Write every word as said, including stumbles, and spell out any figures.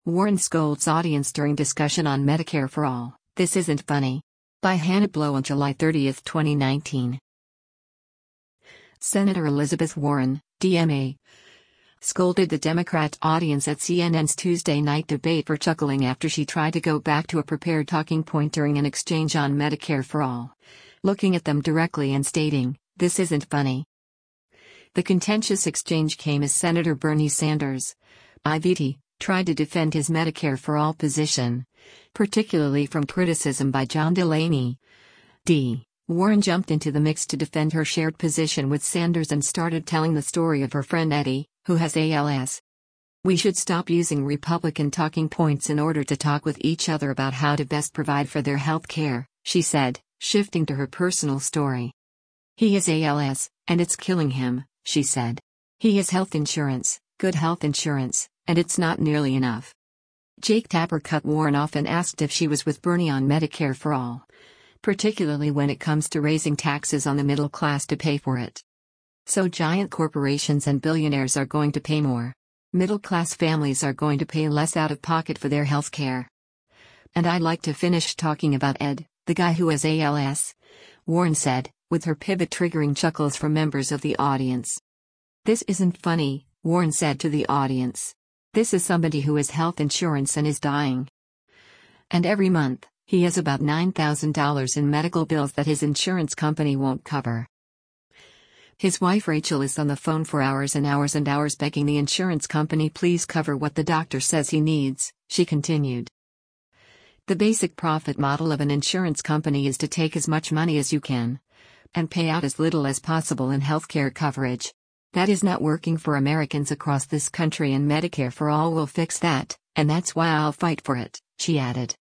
Warren scolds audience during discussion on Medicare for All. This isn't funny. By Hannah Blow on July thirtieth, twenty nineteen. Senator Elizabeth Warren, D M A, scolded the Democrat audience at C N N's Tuesday night debate for chuckling after she tried to go back to a prepared talking point during an exchange on Medicare for All, looking at them directly and stating, "This isn't funny." The contentious exchange came as Senator Bernie Sanders, I V T, tried to defend his Medicare for All position, particularly from criticism by John Delaney. D. Warren jumped into the mix to defend her shared position with Sanders and started telling the story of her friend Eddie, who has A L S. "We should stop using Republican talking points in order to talk with each other about how to best provide for their health care," she said, shifting to her personal story. "He has A L S, and it's killing him," she said. "He has health insurance, good health insurance, and it's not nearly enough." Jake Tapper cut Warren off and asked if she was with Bernie on Medicare for All, particularly when it comes to raising taxes on the middle class to pay for it. "So giant corporations and billionaires are going to pay more. Middle-class families are going to pay less out of pocket for their health care. And I'd like to finish talking about Ed, the guy who has A L S," Warren said, with her pivot triggering chuckles from members of the audience. "This isn't funny," Warren said to the audience. "This is somebody who has health insurance and is dying. And every month, he has about nine thousand dollars in medical bills that his insurance company won't cover. His wife Rachel is on the phone for hours and hours and hours begging the insurance company please cover what the doctor says he needs," she continued. "The basic profit model of an insurance company is to take as much money as you can and pay out as little as possible in healthcare coverage. That is not working for Americans across this country, and Medicare for All will fix that, and that's why I'll fight for it," she added.